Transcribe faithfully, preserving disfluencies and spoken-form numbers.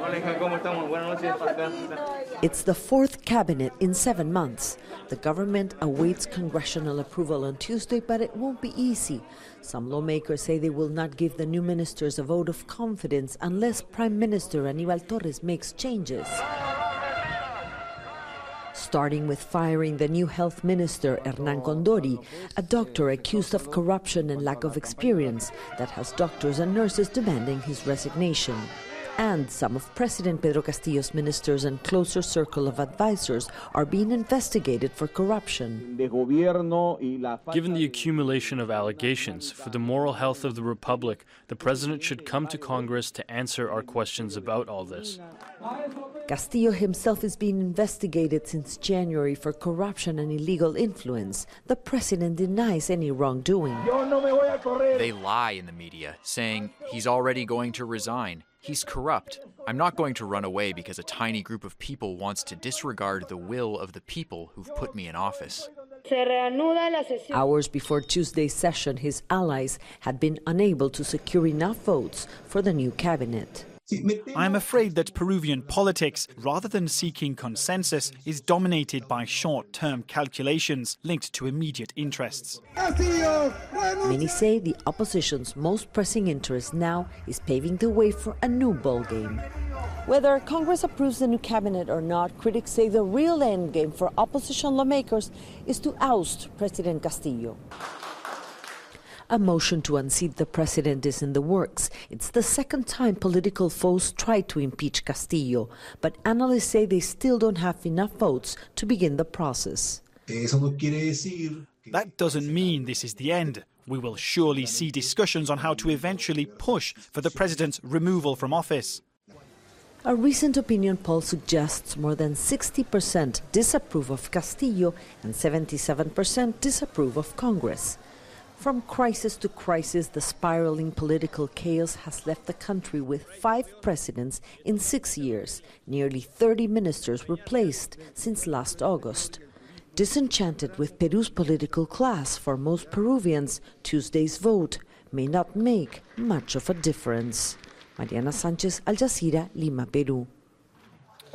It's the fourth cabinet in seven months. The government awaits congressional approval on Tuesday, but it won't be easy. Some lawmakers say they will not give the new ministers a vote of confidence unless Prime Minister Aníbal Torres makes changes. Starting with firing the new health minister, Hernán Condori, a doctor accused of corruption and lack of experience that has doctors and nurses demanding his resignation. And some of President Pedro Castillo's ministers and closer circle of advisors are being investigated for corruption. Given the accumulation of allegations for the moral health of the Republic, the President should come to Congress to answer our questions about all this. Castillo himself is being investigated since January for corruption and illegal influence. The President denies any wrongdoing. They lie in the media, saying he's already going to resign. He's corrupt. I'm not going to run away because a tiny group of people wants to disregard the will of the people who've put me in office. Hours before Tuesday's session, his allies had been unable to secure enough votes for the new cabinet. I'm afraid that Peruvian politics, rather than seeking consensus, is dominated by short-term calculations linked to immediate interests. Many say the opposition's most pressing interest now is paving the way for a new ballgame. Whether Congress approves the new cabinet or not, critics say the real endgame for opposition lawmakers is to oust President Castillo. A motion to unseat the president is in the works. It's the second time political foes tried to impeach Castillo, but analysts say they still don't have enough votes to begin the process. That doesn't mean this is the end. We will surely see discussions on how to eventually push for the president's removal from office. A recent opinion poll suggests more than sixty percent disapprove of Castillo and seventy-seven percent disapprove of Congress. From crisis to crisis, the spiraling political chaos has left the country with five presidents in six years. Nearly thirty ministers replaced since last August. Disenchanted with Peru's political class, for most Peruvians, Tuesday's vote may not make much of a difference. Mariana Sanchez, Al Jazeera, Lima, Peru.